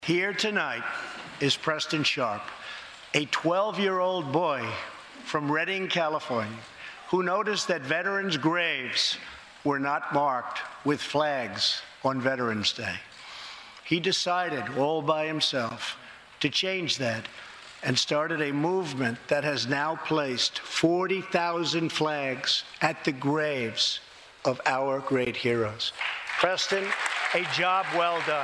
Here tonight is Preston Sharp, a 12-year-old boy from Redding, California, who noticed that veterans' graves were not marked with flags on Veterans Day. He decided all by himself to change that and started a movement that has now placed 40,000 flags at the graves of our great heroes. Preston, a job well done.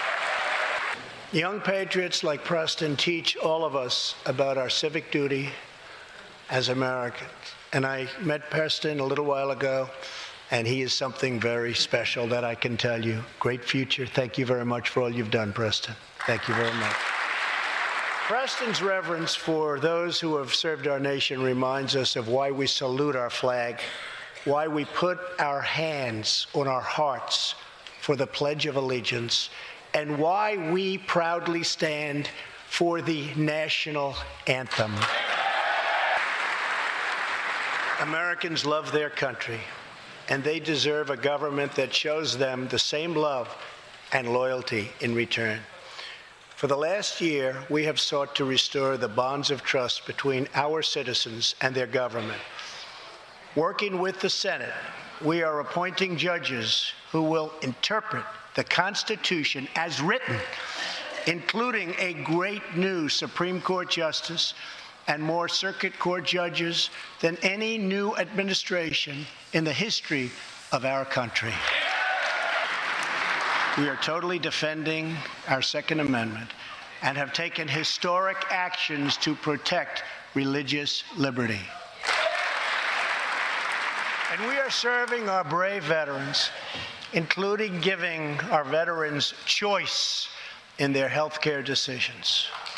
Young patriots like Preston teach all of us about our civic duty as Americans. And I met Preston a little while ago, and he is something very special that I can tell you. Great future. Thank you very much for all you've done, Preston. Thank you very much. Preston's reverence for those who have served our nation reminds us of why we salute our flag, why we put our hands on our hearts for the Pledge of Allegiance, and why we proudly stand for the national anthem. Americans love their country, and they deserve a government that shows them the same love and loyalty in return. For the last year, we have sought to restore the bonds of trust between our citizens and their government. Working with the Senate, we are appointing judges who will interpret the Constitution as written, including a great new Supreme Court justice and more circuit court judges than any new administration in the history of our country. We are totally defending our Second Amendment and have taken historic actions to protect religious liberty. And we are serving our brave veterans, including giving our veterans choice in their health care decisions.